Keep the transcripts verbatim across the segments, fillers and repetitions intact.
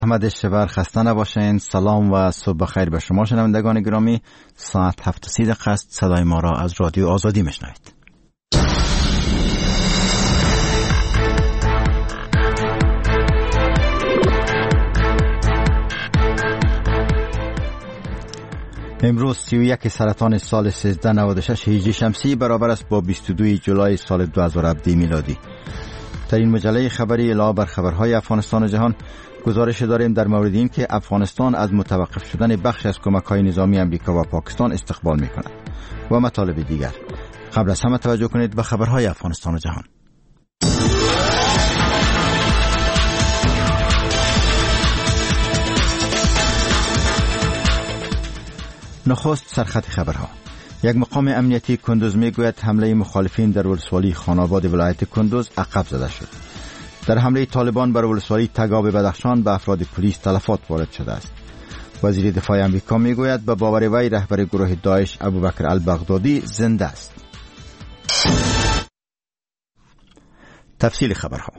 محمد شبر خسته نباشین. سلام و صبح بخیر به شما شنوندگان گرامی. ساعت هفت و سی دقیقه است. صدای ما را از رادیو آزادی میشنوید. امروز سی و یک سرطان سال سیزده نود و شش هجری شمسی برابر است با بیست و دو جولای سال دو هزار و هفده میلادی. در این مجله خبری علاوه بر خبرهای افغانستان و جهان گزارش داریم در مورد این که افغانستان از متوقف شدن بخش از کمک‌های نظامی امریکا و پاکستان استقبال می‌کند و مطالب دیگر. قبل از همه توجه کنید به خبرهای افغانستان و جهان. نخست سرخط خبرها. یک مقام امنیتی کندوز میگوید حمله مخالفین در ولسوالی خاناباد ولایت کندوز عقب زده شد. در حمله طالبان بر ولسوالی تگاب بدخشان به افراد پلیس تلفات وارد شده است. وزیر دفاع امریکا میگوید به باور وی رهبر گروه داعش ابوبکر البغدادی زنده است. تفصیل خبرها.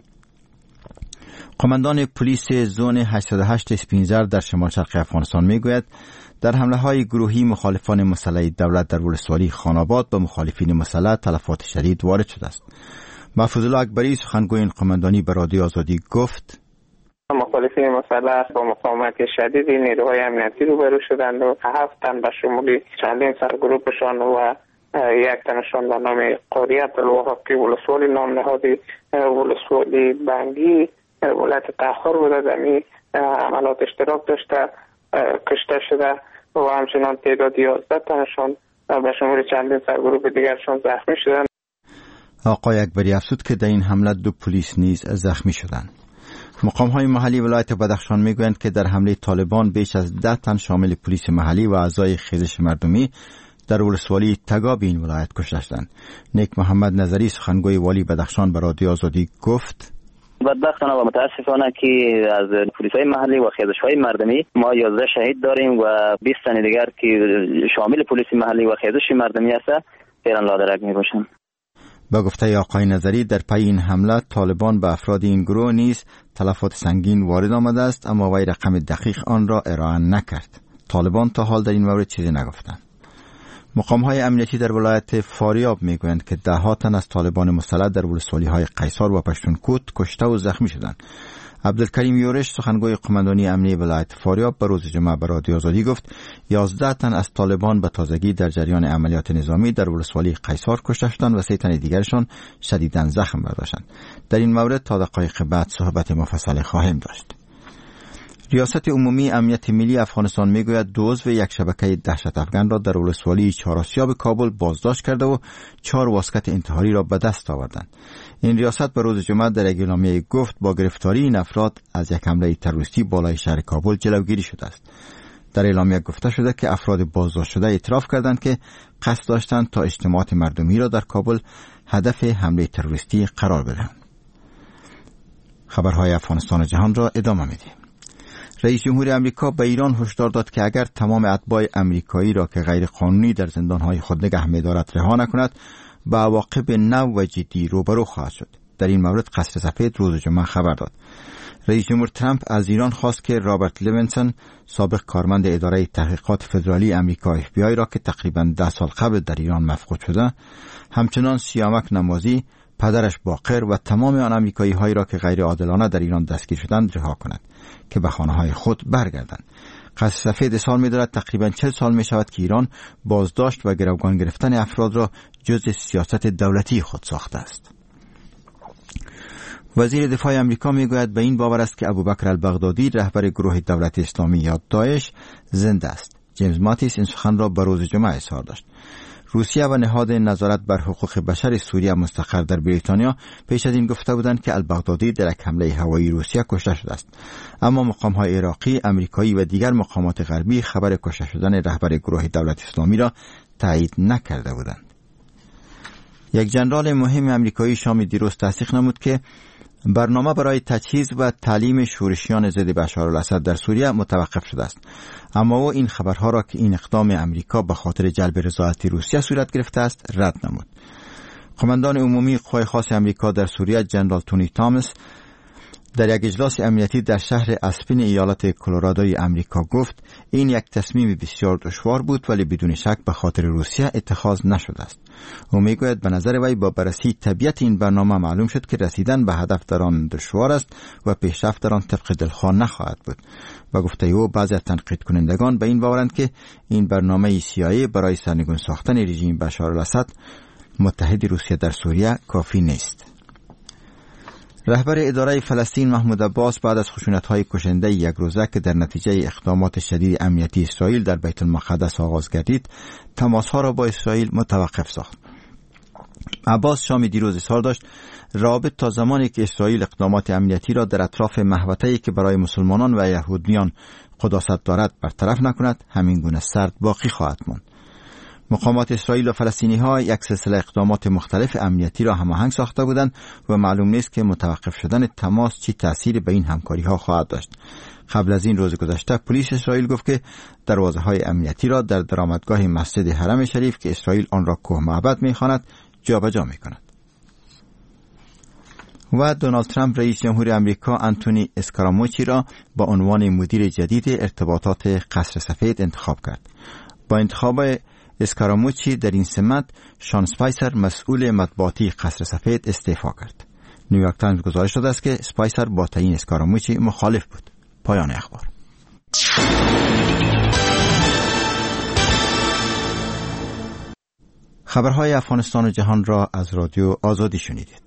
قماندان پلیس زون هشتصد و هشت اسپینزر در شمال شرق افغانستان میگوید در حمله های گروهی مخالفان مسلح دولت در ولسوالی خاناباد به مخالفین مسلح تلفات شدید وارد شده است. محفوظ الله اکبری سخنگوی این قماندانی به رادیو آزادی گفت مخالفین مسلح با مقاومت شدید نیروهای امنیتی روبرو شدند و هفت تن به شمول چندین سرگروهشان و یک تنشان به نام قاریت الوهاقی ولسوالی نام نهادی ولسوالی بنگی ولایت تاخر بوده در این عملات اشتراک داشته کشته شده و همچنان تعداد یازده تنشان به شمول چندین سرگروه دیگرشان زخمی شدند. آقای اکبری افزود که در این حمله دو پلیس نیز زخمی شدند. مقام‌های محلی ولایت بدخشان میگویند که در حمله طالبان بیش از ده تن شامل پلیس محلی و اعضای خیزش مردمی در ولسوالی تگاب این ولایت کشته شدند. نیک محمد نظری سخنگوی والی بدخشان به رادیو آزادی گفت بدبختانه و متاسفانه که از پلیس‌های محلی و خیزش‌های مردمی ما یازده شهید داریم و بیست تن دیگر که شامل پلیس محلی و خیزش مردمی است فعلا لادرک می‌باشند. با گفته آقای نظری در پی این حمله طالبان به افراد این گروه نیز تلفات سنگین وارد آمده است، اما وی رقم دقیق آن را ارائه نکرد. طالبان تا حال در این مورد چیزی نگفتند. مقام‌های امنیتی در ولایت فاریاب میگویند که ده ها تن از طالبان مسلح در ولسوالی‌های قیصار و پشتونکوت کشته و زخمی شدند. عبدالکریم یورش سخنگوی قماندانی امنیتی ولایت فاریاب به روز جمعه به رادیو آزادی گفت یازده تن از طالبان به تازگی در جریان عملیات نظامی در ولسوالی قیصار کشته شدند و سه تن دیگرشان شدیداً زخم برداشتند. در این مورد تا دقایق بعد صحبت مفصل خواهیم داشت. ریاست عمومی امنیت ملی افغانستان میگوید دو عضو یک شبکه دهشت افغان را در ولسوالی چهارآسیاب کابل بازداشت کرده و چهار واسکت انتحاری را به دست آوردند. این ریاست به روز جمعه در یک اعلامیه گفت با گرفتاری این افراد از یک حمله تروریستی بالای شهر کابل جلوگیری شده است. در اعلامیه گفته شده که افراد بازداشت شده اعتراف کردند که قصد داشتند تا اجتماعات مردمی را در کابل هدف حمله تروریستی قرار بدهند. خبرهای افغانستان و جهان را ادامه می‌دهیم. رئیس جمهور امریکا به ایران هشدار داد که اگر تمام اتباع امریکایی را که غیر قانونی در زندانهای خود نگه می‌دارد رها نکند به عواقب نو و جدی روبرو خواهد شد. در این مورد قصر سفید روز جمعه خبر داد. رئیس جمهور ترامپ از ایران خواست که رابرت لیوینسون سابق کارمند اداره تحقیقات فدرالی امریکا اف بی آی را که تقریباً ده سال قبل در ایران مفقود شده، همچنان سیامک نمازی، پدرش باقر و تمام آن امریکایی هایی را که غیر عادلانه در ایران دستگیر شدند رها کند که به خانه های خود برگردند. قصر سفید سال می دارد تقریباً چهل سال می شود که ایران بازداشت و گروگان گرفتن افراد را جزء سیاست دولتی خود ساخته است. وزیر دفاع امریکا می گوید به این باور است که ابوبکر البغدادی رهبر گروه دولت اسلامی یا داعش زنده است. جیمز ماتیس این سخن را به روز جمعه اظهار داشت. روسیه و نهاد نظارت بر حقوق بشر سوریه مستقر در بریتانیا پیش از این گفته بودند که البغدادی در یک حمله هوایی روسیه کشته شده است، اما مقام‌های عراقی، امریکایی و دیگر مقامات غربی خبر کشته شدن رهبر گروه دولت اسلامی را تایید نکرده بودند. یک جنرال مهم امریکایی شام دیروز تصدیق نمود که برنامه برای تجهیز و تعلیم شورشیان ضد بشار الاسد در سوریه متوقف شده است، اما او این خبرها را که این اقدام امریکا به خاطر جلب رضایت روسیه صورت گرفته است رد نمود. قماندان عمومی قوای خاص امریکا در سوریه جنرال تونی تامس در یک اجلاس امنیتی در شهر اسپین ایالت کلرادوی امریکا گفت این یک تصمیم بسیار دشوار بود ولی بدون شک به خاطر روسیه اتخاذ نشده است. او میگوید به نظر وی با بررسی طبیعت این برنامه معلوم شد که رسیدن به هدف در آن دشوار است و پیشرفت در آن طبق دلخواه نخواهد بود. و گفته او بعضی از تنقید کنندگان به این باورند که این برنامه سی آی ای برای سرنگون ساختن رژیم بشار الاسد متحد روسیه در سوریه کافی نیست. رهبر اداره فلسطین محمود عباس بعد از خشونت‌های کشنده یک روزه که در نتیجه اقدامات شدید امنیتی اسرائیل در بیت المقدس آغاز گردید، تماس‌ها را با اسرائیل متوقف ساخت. عباس شام دیروز اظهار داشت رابط تا زمانی که اسرائیل اقدامات امنیتی را در اطراف محوطه‌ای که برای مسلمانان و یهودیان قداست دارد برطرف نکند، همین گونه سرد باقی خواهد ماند. مقامات اسرائیل و فلسطینی‌ها یک سلسله اقدامات مختلف امنیتی را هماهنگ ساخته بودند و معلوم نیست که متوقف شدن تماس چی تأثیری به این همکاری‌ها خواهد داشت. قبل از این روز گذشته پلیس اسرائیل گفت که دروازه‌های امنیتی را در درآمدگاه مسجد حرم شریف که اسرائیل آن را کوه معبد می‌خواند جابجا می‌کند. و دونالد ترامپ رئیس جمهور آمریکا انتونی اسکاراموچی را با عنوان مدیر جدید ارتباطات قصر سفید انتخاب کرد. با انتخاب اسکاراموچی در این سمت شان اسپایسر مسئول مطبوعاتی قصر سفید استعفا کرد. نیویورک تایمز گزارش داده است که اسپایسر با تعیین اسکاراموچی مخالف بود. پایان اخبار. خبرهای افغانستان و جهان را از رادیو آزادی شنیدید.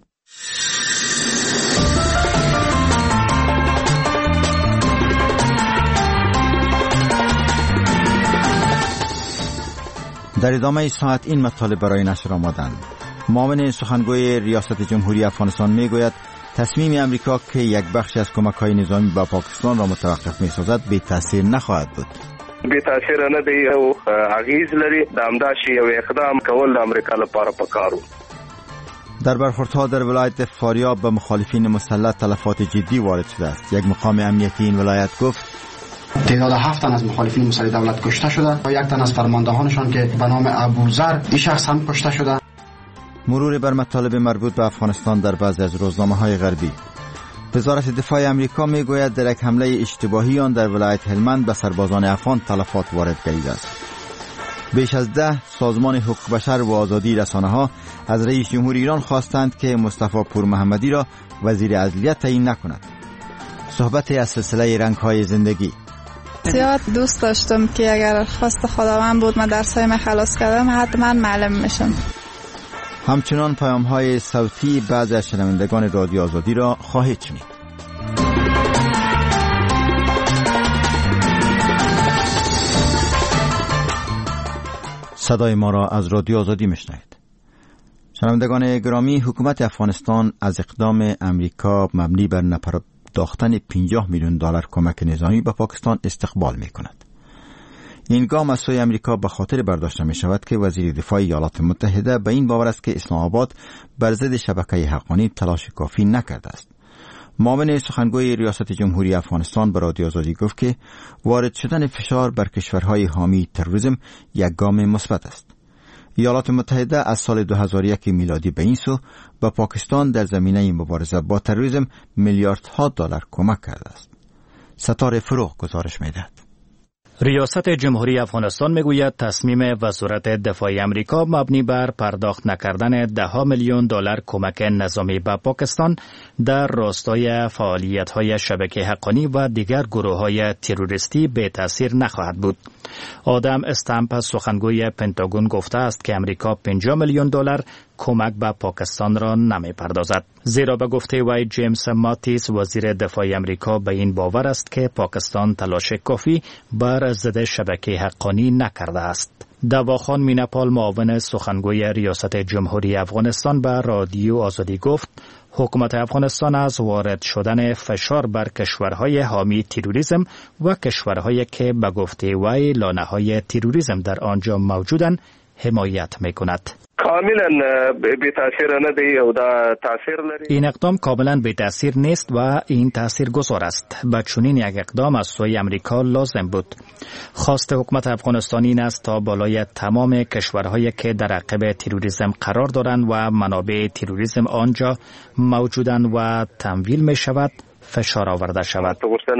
در ادامه ساعت این مطالب برای نشر آمدند. معاون سخنگوی ریاست جمهوری افغانستان میگوید تصمیم امریکا که یک بخش از کمک‌های نظامی به پاکستان را متوقف می‌سازد بی تاثیر نخواهد بود. بی تاثیر نه دی او اغیز لري د امداشي یو اقدام کول د امریکا لپاره پکارو. در برخوردها در ولایت فاریاب به مخالفین مسلح تلفات جدی وارد شده است. یک مقام امنیتی این ولایت گفت تعداد هفت تن از مخالفین مسلح دولت کشته شده و یک تن از فرماندهانشان که به نام ابوذر این شخص هم کشته شده. مرور بر مطالب مربوط به افغانستان در بعضی از روزنامه‌های غربی. وزارت دفاع امریکا میگوید در یک حمله اشتباهی آن در ولایت هلمند به سربازان افغان تلفات وارد گردیده است. بیش از ده سازمان حقوق بشر و آزادی رسانه‌ها از رئیس جمهور ایران خواستند که مصطفی پور محمدی را وزیر عدلیه تعیین نکند. صحبت از سلسله رنگ‌های زندگی. زیاد دوست داشتم که اگر خواست خداوند بود من درسای خلاص کردم حتما معلم میشم. همچنان پیام‌های صوتی بعضی از شنوندگان رادیو آزادی را خواهید شنید. صدای ما را از رادیو آزادی میشنوید. شنوندگان گرامی، حکومت افغانستان از اقدام امریکا مبنی بر نپرداختن پنجاه میلیون دلار کمک نظامی به پاکستان استقبال میکند. این گام از سوی امریکا به خاطر برداشته می شود که وزیر دفاع ایالات متحده به این باور است که اسلام آباد بر ضد شبکه حقانی تلاش کافی نکرده است. معاون سخنگوی ریاست جمهوری افغانستان به رادیو آزادی گفت که وارد شدن فشار بر کشورهای حامی تروریسم یک گام مثبت است. ایالات متحده از سال دو هزار و یک میلادی به این سو به پاکستان در زمینه مبارزه با تروریسم میلیاردها دلار کمک کرده است. ستاره فروغ گزارش می‌دهد. ریاست جمهوری افغانستان میگوید تصمیم وزارت دفاع امریکا مبنی بر پرداخت نکردن ده ها میلیون دلار کمک نظامی به پاکستان در راستای فعالیت‌های شبکه حقانی و دیگر گروه‌های تروریستی به تاثیر نخواهد بود. آدم استامپ سخنگوی پنتاگون گفته است که امریکا پنجاه میلیون دلار کمک به پاکستان را نمی پردازد. زیرا به گفته وی جیمز ماتیس وزیر دفاع امریکا به این باور است که پاکستان تلاش کافی بر ضد شبکه حقانی نکرده است. دواخان میناپال معاون سخنگوی ریاست جمهوری افغانستان به رادیو آزادی گفت حکومت افغانستان از وارد شدن فشار بر کشورهای حامی تروریسم و کشورهایی که به گفته وی لانه‌های تروریسم در آنجا موجودند حمایت میکند. کاملا بی تاثیر نه دی او دا تاثیر لري. این اقدام کاملا بی تاثیر نیست و این تاثیر گذار است. با چنین یک اقدام از سوی امریکا لازم بود. خواست حکومت افغانستانی این است تا بالای تمام کشورهایی که در عقب تروریسم قرار دارند و منابع تروریسم آنجا موجودند و تمویل می شود فشار آورده شود.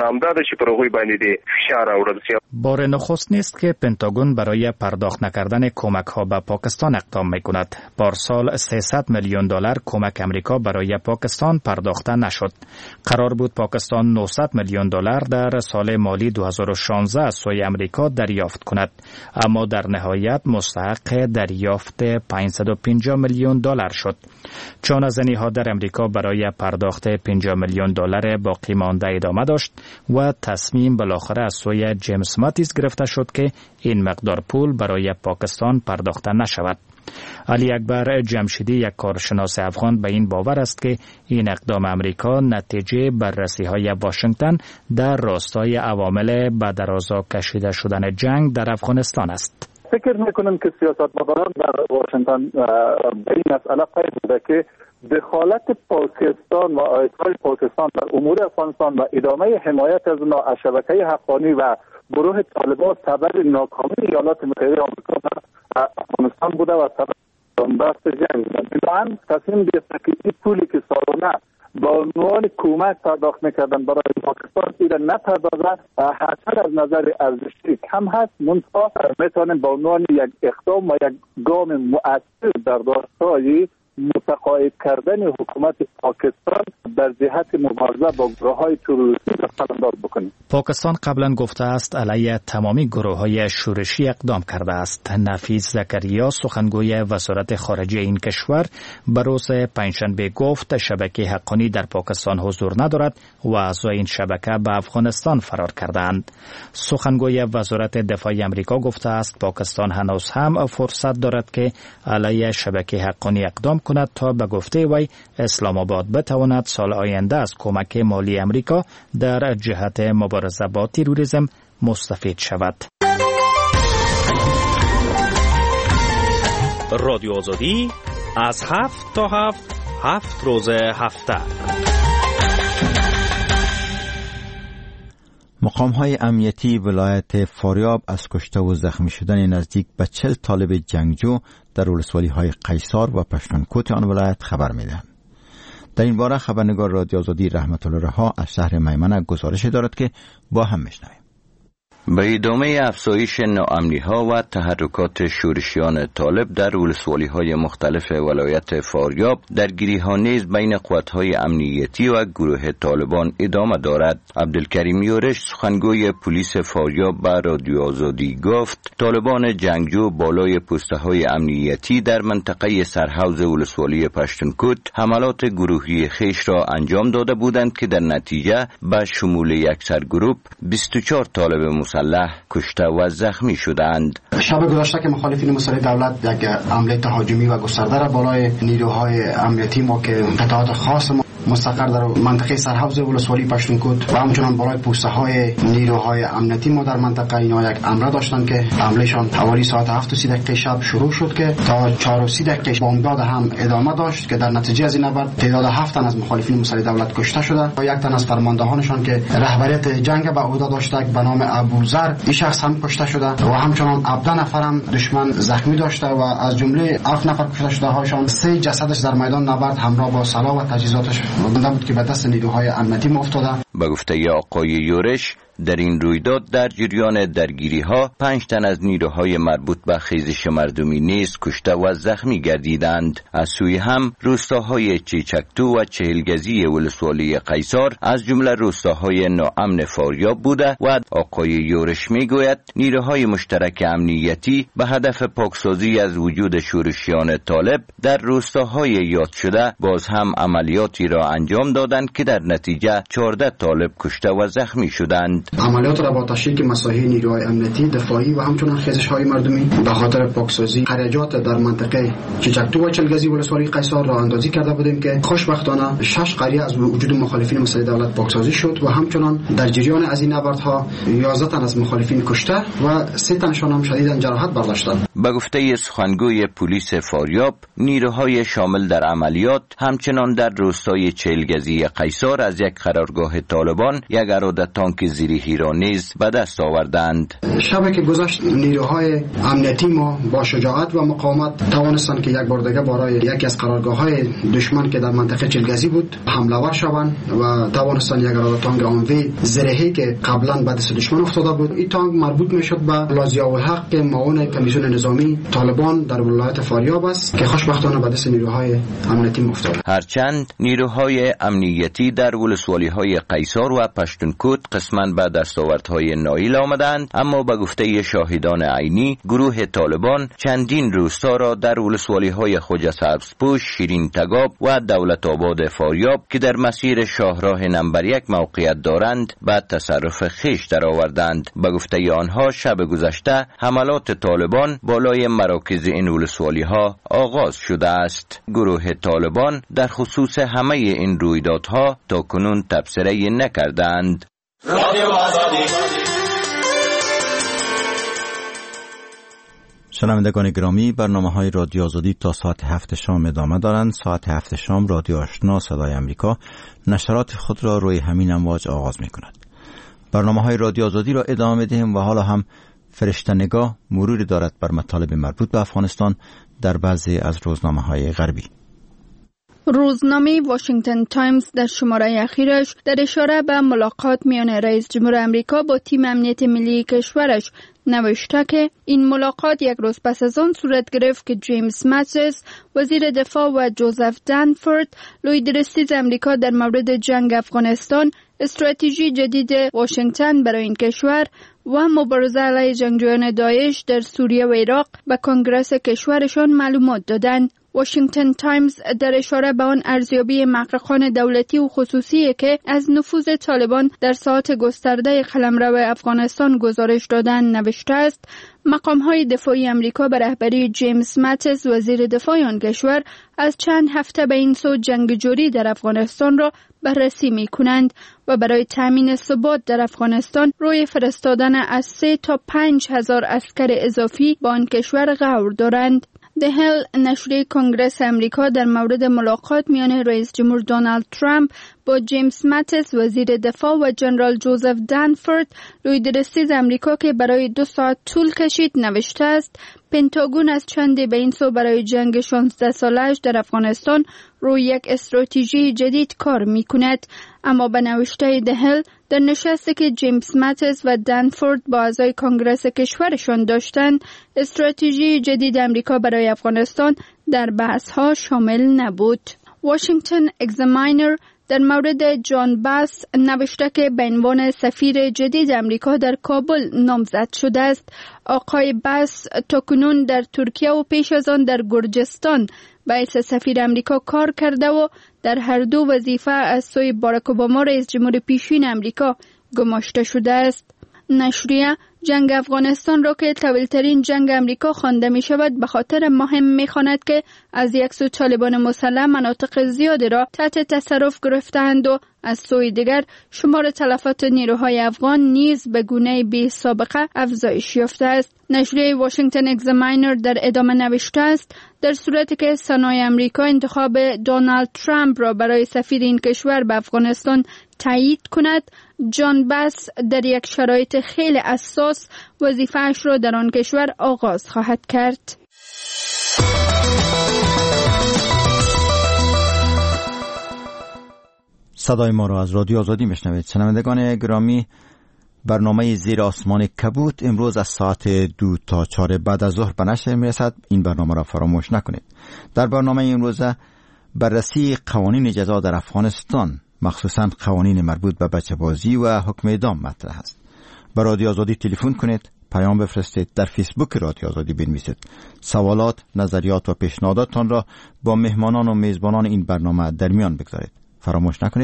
بار نخست نیست که پنتاگون برای پرداخت نکردن کمک ها به پاکستان اقدام می کند. پارسال سیصد میلیون دلار کمک امریکا برای پاکستان پرداخته نشد. قرار بود پاکستان نهصد میلیون دلار در سال مالی دو هزار و شانزده از سوی امریکا دریافت کند، اما در نهایت مستحق دریافت پانصد و پنجاه میلیون دلار شد. چون از ها در امریکا برای پرداخت پنجاه میلیون دلار باقی مانده ادامه داشت و تصمیم بالاخره از سوی جیمز ماتیس گرفته شد که این مقدار پول برای پاکستان پرداخته نشود. علی اکبر جمشیدی، یک کارشناس افغان، به این باور است که این اقدام امریکا نتیجه بررسی های واشنگتن در راستای عوامل به درازا کشیده شدن جنگ در افغانستان است. فکر میکنم که سیاستمداران در واشنگتن به این مسئله قید بوده که دخالت پاکستان و آیت‌های پاکستان در امور افغانستان و ادامه حمایت از اونها از شبکه حقانی و گروه طالبان سبب ناکامی ایالات متحده آمریکا در افغانستان بوده و سبب بحث جنگ بوده. بنابراین تصمیم گرفته که این پولی که سالانه با عنوان کمک پرداخت میکردن برای پاکستان ایره نپردازد، هرچند از نظر ارزشی کم هست، منتها میتونیم با عنوان یک اقدام و یک گام مؤثر در راستای متقاعد کردن حکومت پاکستان در جهت مبارزه با گروه‌های تروریستی قلمداد بکنیم. پاکستان قبلا گفته است علیه تمامی گروه‌های شورشی اقدام کرده است. نفیس زکریا، سخنگوی وزارت خارجه این کشور، به روز پنجشنبه گفت شبکه حقانی در پاکستان حضور ندارد و اعضای این شبکه به افغانستان فرار کردند. سخنگوی وزارت دفاع آمریکا گفته است پاکستان هنوز هم فرصت دارد که علیه شبکه حقانی اقدام کند تا به گفته وی اسلام آباد بتواند سال آینده از کمک مالی امریکا در جهت مبارزه با تروریسم مستفید شود. رادیو آزادی از هفت تا هفت هفت روز هفته. مقام‌های امنیتی ولایت فاریاب از کشته و زخمی شدن نزدیک به چهل طالب جنگجو در ولسوالی‌های قیصار و پشتونکوت آن ولایت خبر می‌دهند. در این باره خبرنگار رادیو آزادی رحمت الله رها از شهر میمنه گزارش دارد که با هم میشنویم. به ادامه افزایش ناامنی‌ها و تحرکات شورشیان طالب در ولسوالی‌های مختلف ولایت فاریاب، درگیری‌ها نیز بین قوت‌های امنیتی و گروه طالبان ادامه دارد. عبدالکریم یورش، سخنگوی پلیس فاریاب، به رادیو آزادی گفت طالبان جنگجو بالای پست‌های امنیتی در منطقه سرحوض ولسوالی پشتونکوت حملات گروهی خیش را انجام داده بودند که در نتیجه به شمول یک سرگروپ بیست و چهار طالب مسلح کشته و زخمی شدند. شب گذشته که مخالفین مسلح دولت یک حمله تهاجمی و گسترده را بالای نیروهای امنیتی ما که قطعات خاص ما مستقر در منطقه سرحوض ولسوالی پشتونکوت و همچنان بالای پوسته های نیروهای امنیتی ما در منطقه اینا یک امر داشتن که حملهشان حوالی ساعت هفت و سی دقیقه شب شروع شد که تا چهار و سی دقیقه بمبارد هم ادامه داشت که در نتیجه از این نبرد تعداد هفت تن از مخالفین مسلح دولت کشته شده و یک تن از فرماندهانشان که رهبریت جنگ به عهده داشته به نام ابوذر، این شخص هم کشته شده و همچنان هفده نفر هم دشمن زخمی داشته و از جمله هفت نفر کشته شده هاشان سه جسدش در میدان نبرد همراه با سلاح و تجهیزاتش بنده بود که به دست نیروهای امنیتی افتاده. به گفته آقای یورش، در این رویداد در جریان درگیری ها پنج تن از نیروهای مربوط به خیزش مردمی نیز کشته و زخمی گردیدند. از سوی هم روستاهای چیچکتو و چهلگزی ولسوالی قیصار از جمله روستاهای ناامن فاریاب بوده و آقای یورش میگوید نیروهای مشترک امنیتی به هدف پاکسازی از وجود شورشیان طالب در روستاهای یاد شده باز هم عملیاتی را انجام دادند که در نتیجه چهارده طالب کشته و زخمی شدند. دادند. عملیات را با تشریک مساحی نیروهای امنیتی، دفاعی و همچنین خیزش‌های مردمی به خاطر پاکسازی خریجات در منطقه چچکتو و چلگزی ولسوالی قیصر راه اندازی کرده بودیم که خوشبختانه شش قریه از وجود مخالفین مسئله دولت پاکسازی شد و همچنین در جریان از این نبردها یازده تن از مخالفین کشته و سه تنشان هم شدیداً جراحت برداشتند. به گفته سخنگوی پلیس فاریاب، نیروهای شامل در عملیات همچنان در روستای چهلگزی قیصر از یک قرارگاه طالبان یک اراده تانک زیریهی را نیز به دست آوردند. شب که گذشت نیروهای امنیتی ما با شجاعت و مقاومت توانستند که یک بار دیگه برای یکی از قرارگاه‌های دشمن که در منطقه چهلگزی بود حمله ور شوند و توانستند یک اراده تانک آنوی زیریهی که قبلا به دست دشمن افتاده بود. این تانک مربوط میشد به لازیاءالحق که معاون کمیسیون نظامی طالبان در ولایت فاریاب است که خوشبختانه به دست نیروهای امنیتی افتاد. هرچند نیروهای امنیتی در ولسوالی‌های قیصر و پشتونکوت قسماً به دستاوردهای نایل آمدند، اما به گفته شاهدان عینی گروه طالبان چندین روستا را در ولسوالی‌های خوجه سبزپوش، شیرین تگاب و دولت آباد فاریاب که در مسیر شاهراه نمبر یک موقعیت دارند به تصرف خویش درآوردند. به گفته آنها شب گذشته حملات طالبان بالای مراکز این ولسوالی‌ها آغاز شده است. گروه طالبان در خصوص همه این رویدادها تا کنون تبصره نکردند. شنوندگان گرامی، برنامه‌های رادیو آزادی تا ساعت هفت شام ادامه دارند. ساعت هفت شام رادیو آشنا صدای امریکا نشرات خود را روی همین امواج آغاز می‌کند. برنامه‌های رادیو آزادی را ادامه می‌دهیم و حالا هم فرشته نگاه مروری دارد بر مطالب مربوط به افغانستان در بعضی از روزنامه‌های غربی. روزنامه واشنگتن تایمز در شماره اخیرش در اشاره به ملاقات میان رئیس جمهور امریکا با تیم امنیت ملی کشورش نوشته که این ملاقات یک روز پس از آن صورت گرفت که جیمز ماتیس وزیر دفاع و جوزف دنفورد لویدرستیز امریکا در مورد جنگ افغانستان، استراتژی جدید واشنگتن برای این کشور و مبارزه علیه جنگجویان داعش در سوریه و عراق به کنگره کشورشان معلومات دادند. واشنگتن تایمز در اشاره به آن ارزیابی محققان دولتی و خصوصی که از نفوذ طالبان در ساحات گسترده قلمرو افغانستان گزارش دادند نوشته است: مقام‌های دفاعی امریکا به رهبری جیمز ماتیس وزیر دفاع آن کشور از چند هفته به این سو جنگ جوری در افغانستان را بررسی می‌کنند و برای تامین ثبات در افغانستان روی فرستادن از سه تا پنج هزار عسکر اضافی با آن کشور غور دارند. ده هل نشریه کنگره امریکا در مورد ملاقات میان رئیس جمهور دونالد ترامپ با جیمز ماتیس وزیر دفاع و جنرال جوزف دنفورد لویدرستیز امریکا که برای دو ساعت طول کشید نوشته است: پنتاگون از چندی به این سو برای جنگ شانزده سالش در افغانستان روی یک استراتژی جدید کار می کند. اما به نوشته ده هل در نشستی که جیمز ماتیس و دنفورد با اعضای کنگره کشورشان داشتند، استراتژی جدید امریکا برای افغانستان در بحث‌ها شامل نبود. واشنگتن اگزاماینر در مورد جان باس نوشته که به عنوان سفیر جدید امریکا در کابل نامزد شده است. آقای باس تاکنون در ترکیه و پیش از آن در گرجستان به حیث سفیر امریکا کار کرده و در هر دو وظیفه از سوی باراک اوباما رئیس جمهور پیشین امریکا گماشته شده است. نشریه جنگ افغانستان را که طویل‌ترین جنگ امریکا خوانده می شود به خاطر مهم می خواند که از یک سو طالبان مسلح مناطق زیادی را تحت تصرف گرفتند و از سوی دیگر شمار تلفات نیروهای افغان نیز به گونه بی سابقه افزایش یافته است. نشریه واشنگتن اگزاماینر در ادامه نوشته است: در صورتی که سنای امریکا انتخاب دونالد ترامپ را برای سفیر این کشور به افغانستان تایید کند، جان باس در یک شرایط خیلی حساس وظیفه‌اش را در آن کشور آغاز خواهد کرد. صدای ما را از رادیو آزادی میشنوید. شنوندگان گرامی، برنامه زیر آسمان کبوت امروز از ساعت دو تا چهار بعد از ظهر به نشر میرسد. این برنامه را فراموش نکنید. در برنامه امروز بررسی قوانین جزا در افغانستان، مخصوصاً قوانین مربوط به بچه بازی و حکم اعدام مطرح است. به رادیو آزادی تلفن کنید، پیام بفرستید، در فیسبوک رادیو آزادی بنویسید. سوالات، نظریات و پیشنهاداتتان را با مهمانان و میزبانان این برنامه در میان بگذارید. فراموش نکنید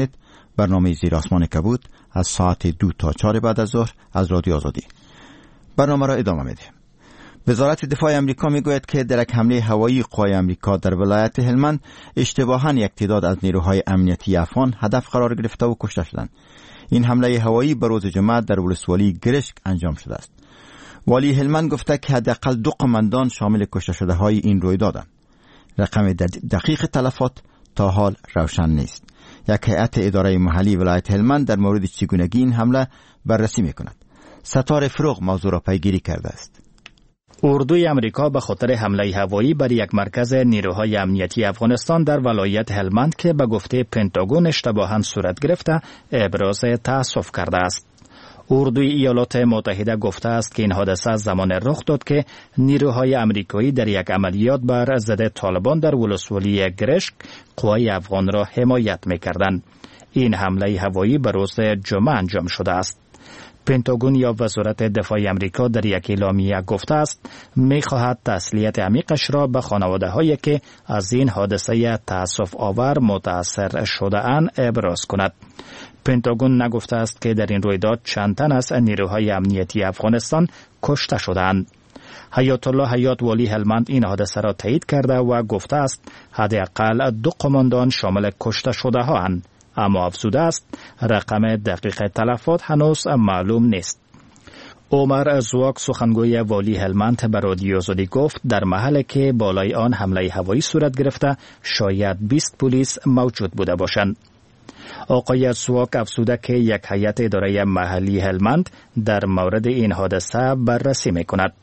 برنامه زیر آسمان کبود از ساعت دو تا چهار بعد از ظهر از رادیو آزادی. برنامه را ادامه میده. وزارت دفاع امریکا میگوید که در یک حمله هوایی قوای امریکا در ولایت هلمند اشتباهاً یک تعداد از نیروهای امنیتی افغان هدف قرار گرفته و کشته شدند. این حمله هوایی به روز جمعه در ولسوالی گرشک انجام شده است. والی هلمند گفته که حداقل دو قماندان شامل کشته شده های این رویدادند. رقم دقیق تلفات تا حال روشن نیست. یک هیئت اداره محلی ولایت هلمند در مورد چگونگی این حمله بررسی میکند. ستاره فروغ موضوع را پیگیری کرده است. اردوی امریکا به خاطر حمله هوایی بر یک مرکز نیروهای امنیتی افغانستان در ولایت هلمند که به گفته پنتاگون اشتباهاً صورت گرفته ابراز تأسف کرده است. اردوی ایالات متحده گفته است که این حادثه زمان رخ داد که نیروهای امریکایی در یک عملیات بر ضد طالبان در ولسوالی گرشک قوای افغان را حمایت می‌کردند. این حمله هوایی به روز جمعه انجام شده است. پنتاگون یا وزارت دفاع امریکا در یک اعلامیه گفته است می‌خواهد تسلیت عمیقش را به خانواده‌هایی که از این حادثه تأسف آور متأثر شده‌اند ابراز کند. پنتاگون نگفته است که در این رویداد چند تن از نیروهای امنیتی افغانستان کشته شدند. حیات الله حیات والی هلمند این حادثه را تایید کرده و گفته است حداقل دو قماندان شامل کشته شده ها اند، اما افزوده است رقم دقیق تلفات هنوز معلوم نیست. عمر زواک سخنگوی والی هلمند به رادیو آزادی گفت در محلی که بالای آن حمله هوایی صورت گرفته شاید بیست پلیس موجود بوده باشند. آقای سواک افزوده که یک هیئت اداره محلی هلمند در مورد این حادثه بررسی میکند.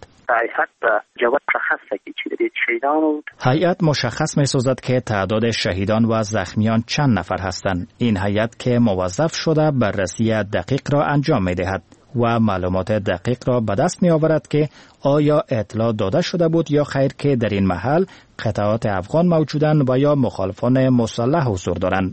هیئت مشخص می سازد که تعداد شهیدان و زخمیان چند نفر هستند. این هیئت که موظف شده بررسی دقیق را انجام می دهد و معلومات دقیق را به دست می آورد که آیا اطلاع داده شده بود یا خیر که در این محل قطعات افغان موجودند و یا مخالفان مسلح حضور دارند.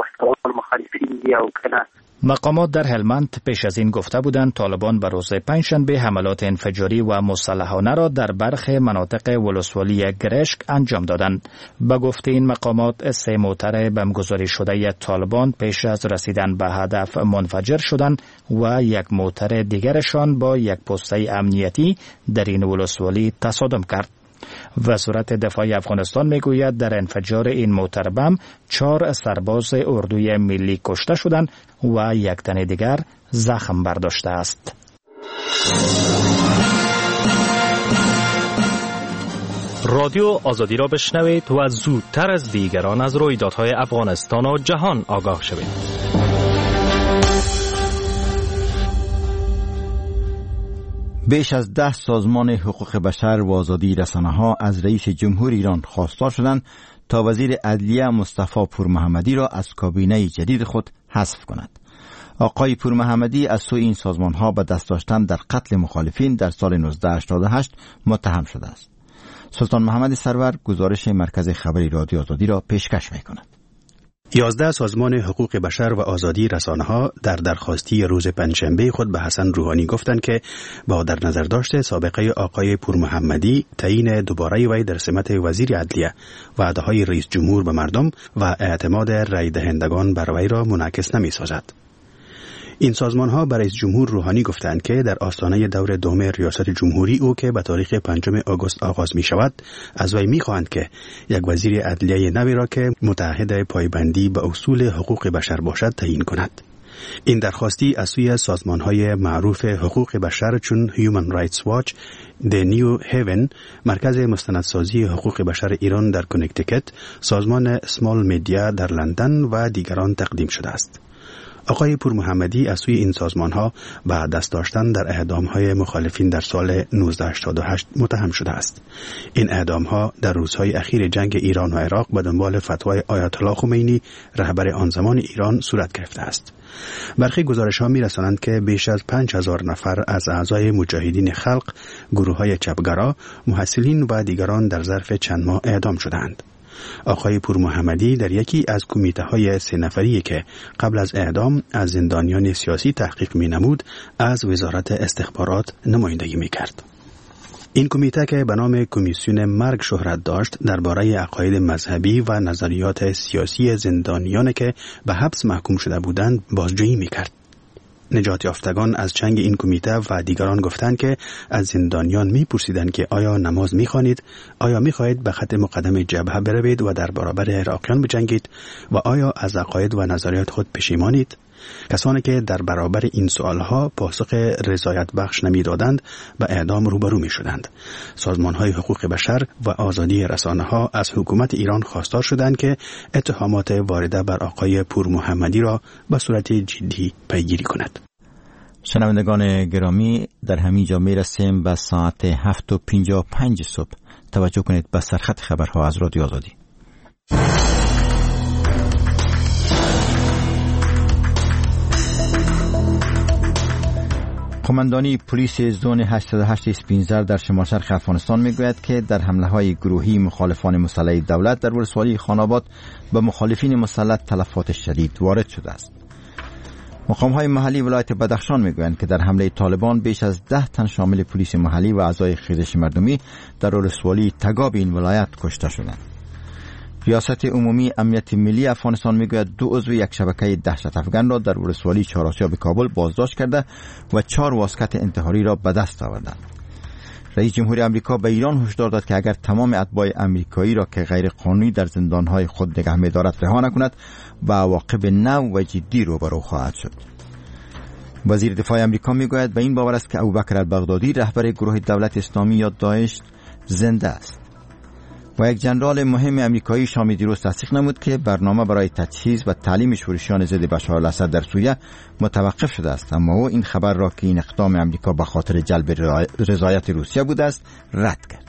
مقامات در هلمند پیش از این گفته بودند طالبان به روز پنجشنبه حملات انفجاری و مسلحانه را در برخی مناطق ولسوالی گرشک انجام دادند. به گفته این مقامات سه موتر بمبگذاری شده طالبان پیش از رسیدن به هدف منفجر شدند و یک موتر دیگرشان با یک پسته امنیتی در این ولسوالی تصادم کرد. وزارت دفاع افغانستان میگوید در انفجار این موتر بم چهار سرباز اردوی ملی کشته شدند و یک تن دیگر زخم برداشته است. رادیو آزادی را بشنوید و زودتر از دیگران از رویدادهای افغانستان و جهان آگاه شوید. بیش از ده سازمان حقوق بشر و آزادی رسانه‌ها از رئیس جمهور ایران خواستار شدند تا وزیر عدلیه مصطفی پورمحمدی را از کابینه جدید خود حذف کند. آقای پورمحمدی از سوی این سازمان‌ها به دست داشتن در قتل مخالفین در سال نوزده هشتاد و هشت متهم شده است. سلطان محمد سرور گزارش مرکز خبری رادیو آزادی را پیشکش می‌کند. یازده سازمان حقوق بشر و آزادی رسانه‌ها در درخواستی روز پنجشنبه خود به حسن روحانی گفتند که با در نظر داشت سابقه آقای پورمحمدی تعیین دوباره وی در سمت وزیر عدلیه وعده‌های رئیس جمهور به مردم و اعتماد رای دهندگان بر وی را منعکس نمی‌سازد. این سازمان‌ها برای رئیس جمهور روحانی گفتند که در آستانه دور دوم ریاست جمهوری او که به تاریخ پنجم آگوست آغاز می شود از وی می خواهند که یک وزیر عدلیه نوی را که متعهد پایبندی به اصول حقوق بشر باشد تعیین کند. این درخواستی از سوی سازمان‌های معروف حقوق بشر چون Human Rights Watch، The New Haven، مرکز مستندسازی حقوق بشر ایران در کنکتیکت، سازمان Small Media در لندن و دیگران تقدیم شده است. آقای پورمحمدی از سوی این سازمان‌ها به دست داشتن در اعدام‌های مخالفین در سال نوزده هشتاد و هشت متهم شده است. این اعدام‌ها در روزهای اخیر جنگ ایران و عراق به دنبال فتوای آیت الله خمینی رهبر آن زمان ایران صورت گرفته است. برخی گزارش‌ها می‌رسانند که بیش از پنج هزار نفر از اعضای مجاهدین خلق، گروه‌های چپگرا، محصلین و دیگران در ظرف چند ماه اعدام شدند. آقای پورمحمدی در یکی از کمیته‌های سه نفری که قبل از اعدام از زندانیان سیاسی تحقیق می‌نمود از وزارت استخبارات نمایندگی می‌کرد. این کمیته که به نام کمیسیون مرگ شهرت داشت درباره عقاید مذهبی و نظریات سیاسی زندانیان که به حبس محکوم شده بودند بازجویی میکرد. نجات یافتگان از چنگ این کمیته و دیگران گفتند که از زندانیان میپرسیدند که آیا نماز میخوانید، آیا میخواهید به خط مقدم جبهه بروید و در برابر عراقیان بجنگید و آیا از عقاید و نظریات خود پشیمانید؟ کسانی که در برابر این سوالها پاسخ رضایت بخش نمیدادند به اعدام روبرو می شدند. سازمان های حقوق بشر و آزادی رسانه ها از حکومت ایران خواستار شدند که اتهامات وارده بر آقای پور محمدی را به صورت جدی پیگیری کند. شنوندگان گرامی، در همین جا می رسیم به ساعت هفت و پنجاه و پنج صبح. توجه کنید به سرخط خبرها از رادیو آزادی. قماندانی پلیس زون هشتصد و هشت اسپینزر در شمال شرق افغانستان میگوید که در حمله های گروهی مخالفان مسلح دولت در ولسوالی خاناباد به مخالفین مسلح تلفات شدید وارد شده است. مقام های محلی ولایت بدخشان میگویند که در حمله طالبان بیش از ده تن شامل پلیس محلی و اعضای خیزش مردمی در ولسوالی تگاب این ولایت کشته شدند. ریاست عمومی امنیت ملی افغانستان میگوید دو عضو یک شبکه دهشت افغان را در ولسوالی چهارآسیاب کابل بازداشت کرده و چهار واسکت انتحاری را به دست آوردند. رئیس جمهوری آمریکا به ایران هشدار داد که اگر تمام اتباع آمریکایی را که غیر قانونی در زندانهای خود نگه می‌دارد رها نکند، با عواقب نو و جدی روبرو خواهد شد. وزیر دفاع آمریکا میگوید به این باور است که ابوبکر البغدادی رهبر گروه دولت اسلامی یا داعش زنده است. و یک جنرال مهم آمریکایی شام دیروز تصدیق نمود که برنامه برای تجهیز و تعلیم شورشیان ضد بشار الاسد در سوریه متوقف شده است، اما او این خبر را که این اقدام آمریکا به خاطر جلب رضایت روسیه بوده است رد کرد.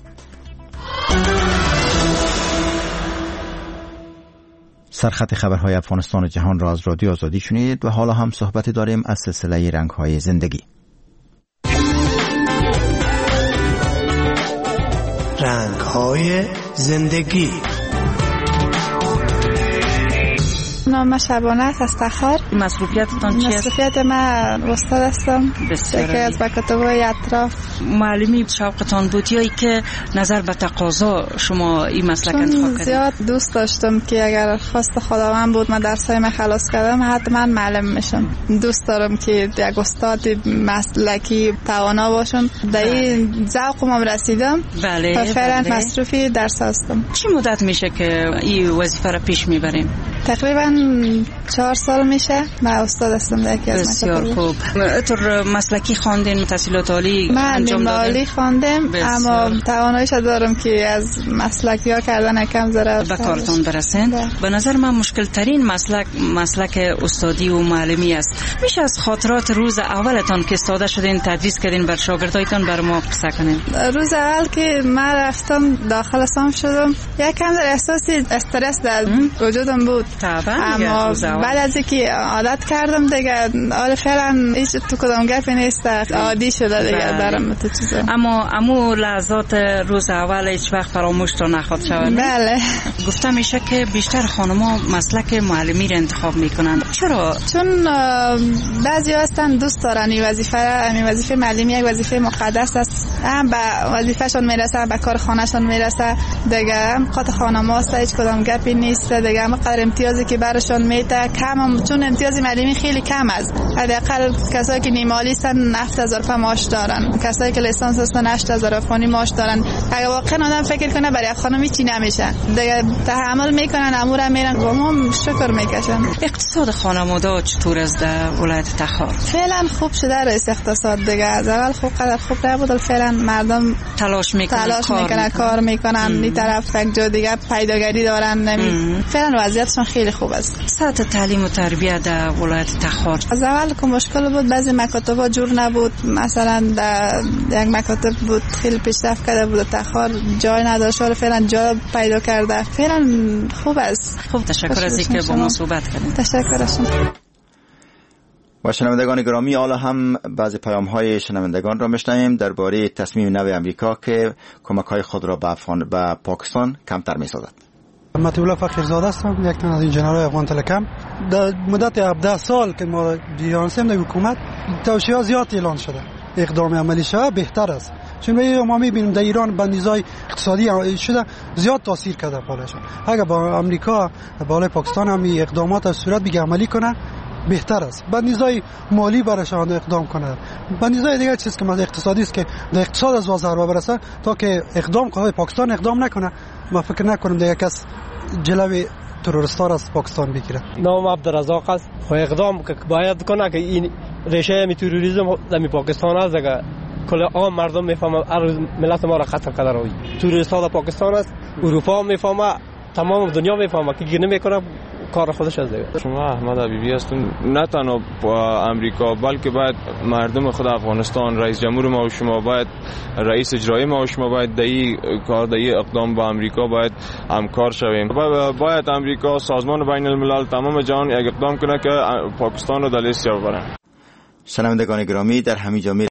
سرخط خبرهای افغانستان و جهان را از رادیو آزادی شنید و حالا هم صحبت داریم از سلسله رنگ‌های زندگی. رنگ‌های زندگی. نام شبانه است از تخار. مصروفیتتان چیست؟ مصروفیت من استاد هستم. یکی از مکاتب‌های اطراف. معلمی شوقتان بود یا ای که نظر به تقاضا شما این مسلک انتخاب کردید؟ زیاد دوست داشتم که اگر خواست خداوند بود من درسای من خلاص کردم حتما معلم میشم. دوست دارم که یک استاد مسلکی توانا باشم. در این ذوقم رسیدم. بله. و فعلا بله. مصروفی درس هستم. چی مدت میشه که این وظیفه را پیش میبریم؟ تقریبا چهار سال میشه من استاد هستم در یکی از بسیار خوب. اتر مسلکی خواندین، تحصیلات عالی انجام دادین؟ من عالی خواندم اما تواناییش دارم که از مسلکی ها کردن کم ذره به کارتون برسین. به نظر من مشکل ترین مسلک مسلک استادی و معلمی است. میشه از خاطرات روز اولتان که استاد شدین تدریس کردین بر شاگردایتان بر ما قصه کنین؟ روز اول که من رفتم داخل صف شدم یک کم در احساس استرس در وجودم بود، اما بعد از اینکه عادت کردم دیگه آره فعلا هیچ تو کدام گپی نیست، عادی شده دیگه دارم تو چیزا. اما امو لحظات روز اول هیچ وقت فراموش تو نخواد شود؟ بله. گفتم میشه که بیشتر خانم‌ها مسلک معلمی را انتخاب میکنن. چرا؟ چون بعضی هستن دوست دارن این وظیفه را، این وظیفه معلمی یک وظیفه مقدس است، هم به وظیفه‌شون میرسه به کار خانه‌شون میرسه دیگه، هم خاطر خانم‌ها است هیچ کدام گپی نیست دیگه، هم قدر امتیازی که برشون میده کم هم، چون امتیاز معلمی خیلی کم است. حداقل کسایی که نیمالی هستن هفت هزار تومان معاش دارن، کسایی که لیسانس هستن هشت هزار افغانی معاش دارن. اگه واقعا آدم فکر کنه برای خانم چی نمیشه دیگه تحمل میکنن، امور میرن و هم شکر میکشن. اقتصاد خانواده چطور است در ولایت تخار؟ فعلا خوب شده رئیس اقتصاد دیگه، از اول خوب قدر خوب نبود، فعلا مردم تلاش میکنن تلاش کار میکنن کار میکنن این طرف یک جا دیگه پیداگری دارن، نمی فعلا وضعیتشون خیلی خوب است. سطح تعلیم و تربیت در ولایت تخار از اول که مشکل بود، بعضی مکاتب‌ها جور نبود، مثلا در یک مکاتب بود خیلی پیشرفت کرده بود تخار جای نداشت، ولی فعلا جا پیدا کرده، فعلا خوب است. خوب تشکر از اینکه با ما صحبت کردید. تشکر شما. و شنوندگان گرامی، حالا هم بعضی پیام‌های شنوندگان را میشنویم درباره تصمیم نو آمریکا که کمک‌های خود را به افغان به پاکستان کمتر می‌سازد. مطیع فقیرزاده هستم، یک تن از انجینرهای افغان تلکم. در مدت هفده سال که ما جریان هستیم در حکومت توشیحات زیاد اعلان شده، اقدام عملی شده بهتر است. چون ما میبینیم در ایران بندیزای اقتصادی شده زیاد تاثیر کرده بالاشون. اگر با امریکا بالای پاکستان هم اقدامات از صورت بگه عملی کنه بهتر است. بندیزای مالی براشان اقدام کنه. بندیزای دیگه چیز که مد اقتصادی است که در اقتصاد از ضربه برسه تا که اقدام کنه پاکستان اقدام نکنه. ما فکر نکنم دیگه کس جلوی تروریستا از پاکستان بگیره. نام عبدالرزاق است. خو اقدام که باید کنه که این ریشه می تروریسم در پاکستان است دیگه کل عام مردم میفهمه ملت ما را خطر کرده روی تروریستا در پاکستان است. اروپا میفهمه تمام دنیا میفهمه که گیر نمیکنه کار خودش از دیگه. شما احمد حبیبی هستون نه تنها امریکا بلکه باید مردم خود افغانستان رئیس جمهور ما و شما باید رئیس اجرایی ما و شما باید دایی کار دایی اقدام با امریکا باید همکار شویم. باید امریکا سازمان بین الملل تمام جهان یک اقدام کنه که پاکستان رو در لیست ببرن. شنوندگان گرامی در همین جا